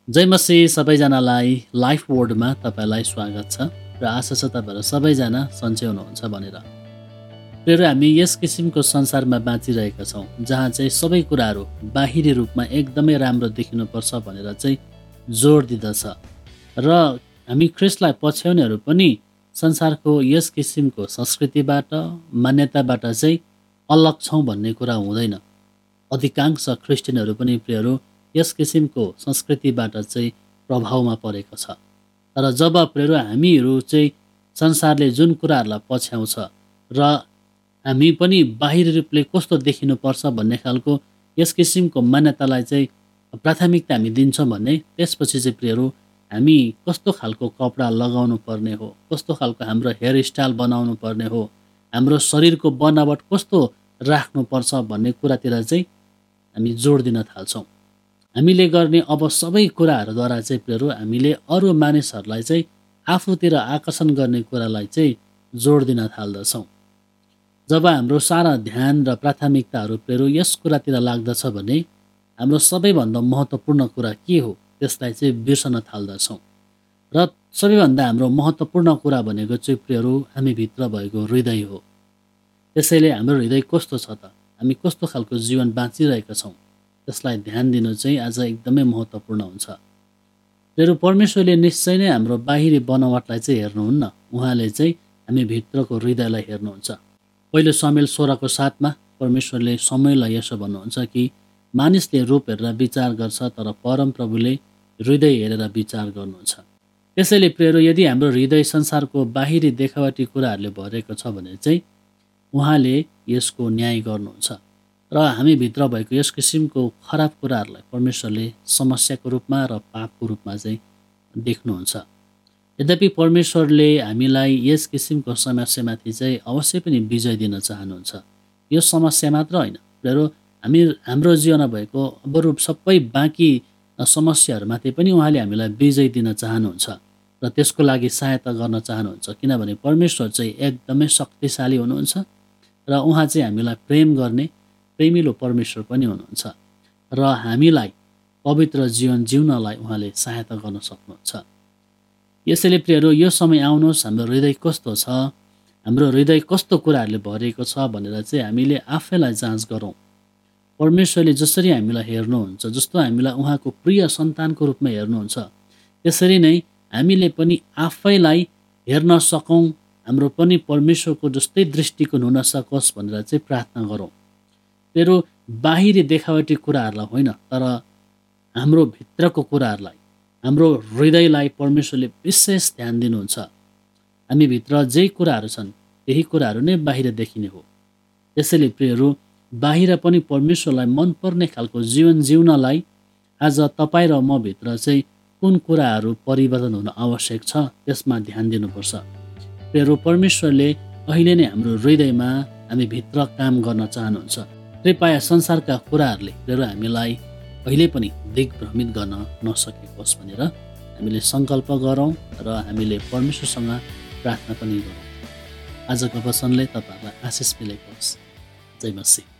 जय मसीह सबैजनालाई लाइफ वर्डमा तपाईलाई स्वागत छ र आशा छ तपाईहरु सबैजना सन्चै हुनुहुन्छ भनेर। फेरि हामी यस किसिमको संसारमा बाँचिरहेका छौं जहाँ चाहिँ सबै कुराहरू बाहिरी रूपमा एकदमै राम्रो देखिनुपर्छ भनेर चाहिँ जोड दिँदछ र हामी ख्रीष्टलाई पछ्याउनेहरू पनि संसारको यस किसिमको संस्कृतिबाट मान्यताबाट चाहिँ अलग छौं भन्ने कुरा हुँदैन। अधिकांश ख्रिस्टियनहरू पनि प्रियहरू यस किसिमको संस्कृतिबाट चाहिँ प्रभावमा परेको छ। तर जब प्रियहरू हामीहरू चाहिँ संसारले जुन कुराहरूलाई पछ्याउँछ र हामी पनि बाहिरी रूपले कस्तो देखिनुपर्छ भन्ने खालको यस किसिमको मान्यतालाई चाहिँ प्राथमिकता हामी दिन्छौँ भने त्यसपछि चाहिँ प्रियहरू हामी कस्तो खालको कपडा लगाउनु पर्ने हो, कस्तो खालको हाम्रो हेयर स्टाइल बनाउनु पर्ने हो, हाम्रो शरीरको बनावट कस्तो राख्नुपर्छ भन्ने कुरातिर चाहिँ हामी जोड दिन थाल्छौँ। हामीले गर्ने अब सबै कुराहरूद्वारा चाहिँ प्रियहरू हामीले अरू मानिसहरूलाई चाहिँ आफूतिर आकर्षण गर्ने कुरालाई चाहिँ जोड दिन थाल्दछौँ। जब हाम्रो सारा ध्यान र प्राथमिकताहरू प्रियहरू यस कुरातिर लाग्दछ भने हाम्रो सबैभन्दा महत्त्वपूर्ण कुरा के हो त्यसलाई चाहिँ बिर्सन थाल्दछौँ। र सबैभन्दा हाम्रो महत्त्वपूर्ण कुरा भनेको चाहिँ प्रियहरू हामी भित्र भएको हृदय हो। त्यसैले हाम्रो हृदय कस्तो छ त, हामी कस्तो खालको जीवन बाँचिरहेका छौँ त्यसलाई ध्यान दिनु चाहिँ आज एकदमै महत्त्वपूर्ण हुन्छ। प्रियहरू परमेश्वरले निश्चय नै हाम्रो बाहिरी बनावटलाई चाहिँ हेर्नुहुन्न, उहाँले चाहिँ हामी भित्रको हृदयलाई हेर्नुहुन्छ। पहिलो शमूएल 16:7 परमेश्वरले शमूएललाई यसो भन्नुहुन्छ कि मानिसले रूप हेरेर विचार गर्छ तर परमप्रभुले हृदय हेरेर विचार गर्नुहुन्छ। त्यसैले प्रियहरू यदि हाम्रो हृदय संसारको बाहिरी देखावटी कुराहरूले भरेको छ भने चाहिँ उहाँले यसको न्याय गर्नुहुन्छ र हामी भित्र भएको यस किसिमको खराब कुराहरूलाई परमेश्वरले समस्याको रूपमा र पापको रूपमा चाहिँ देख्नुहुन्छ। यद्यपि परमेश्वरले हामीलाई यस किसिमको समस्यामाथि चाहिँ अवश्य पनि विजय दिन चाहनुहुन्छ। यो समस्या मात्र होइन प्रियहरू हाम्रो जीवनमा भएको अरू सबै बाँकी समस्याहरूमाथि पनि उहाँले हामीलाई विजय दिन चाहनुहुन्छ र त्यसको लागि सहायता गर्न चाहनुहुन्छ। किनभने परमेश्वर चाहिँ एकदमै शक्तिशाली हुनुहुन्छ र उहाँ चाहिँ हामीलाई प्रेम गर्ने प्रेमिलो परमेश्वर पनि हुनुहुन्छ र हामीलाई पवित्र जीवन जिउनलाई उहाँले सहायता गर्न सक्नुहुन्छ। यसैले प्रियहरू यो समय आउनुहोस् हाम्रो हृदय कस्तो छ, हाम्रो हृदय कस्तो कुराहरूले भरिएको छ भनेर चाहिँ हामीले आफैलाई जाँच गरौँ। परमेश्वरले जसरी हामीलाई हेर्नुहुन्छ, जस्तो हामीलाई उहाँको प्रिय सन्तानको रूपमा हेर्नुहुन्छ, त्यसरी नै हामीले पनि आफैलाई हेर्न सकौँ, हाम्रो पनि परमेश्वरको जस्तै दृष्टिकोण हुन सकोस् भनेर चाहिँ प्रार्थना गरौँ। तेरो बाहिरी देखावटी कुराहरूलाई होइन तर हाम्रो भित्रको कुराहरूलाई, हाम्रो हृदयलाई परमेश्वरले विशेष ध्यान दिनुहुन्छ। हामी भित्र जे कुराहरू छन् त्यही कुराहरू नै बाहिर देखिने हो। त्यसैले प्रियहरू बाहिर पनि परमेश्वरलाई मनपर्ने खालको जीवन जिउनलाई आज तपाईँ र म भित्र चाहिँ कुन कुराहरू परिवर्तन हुन आवश्यक छ त्यसमा ध्यान दिनुपर्छ। प्रियहरू परमेश्वरले अहिले नै हाम्रो हृदयमा हामी भित्र काम गर्न चाहनुहुन्छ। कृपया संसारका कुराहरूले प्रियहरू हामीलाई अहिले पनि दिग्भ्रमित गर्न नसकेको होस् भनेर हामीले सङ्कल्प गरौँ र हामीले परमेश्वरसँग प्रार्थना पनि गरौँ। आजको वचनले तपाईँहरूलाई आशिष मिलेको होस्। जय मसीह।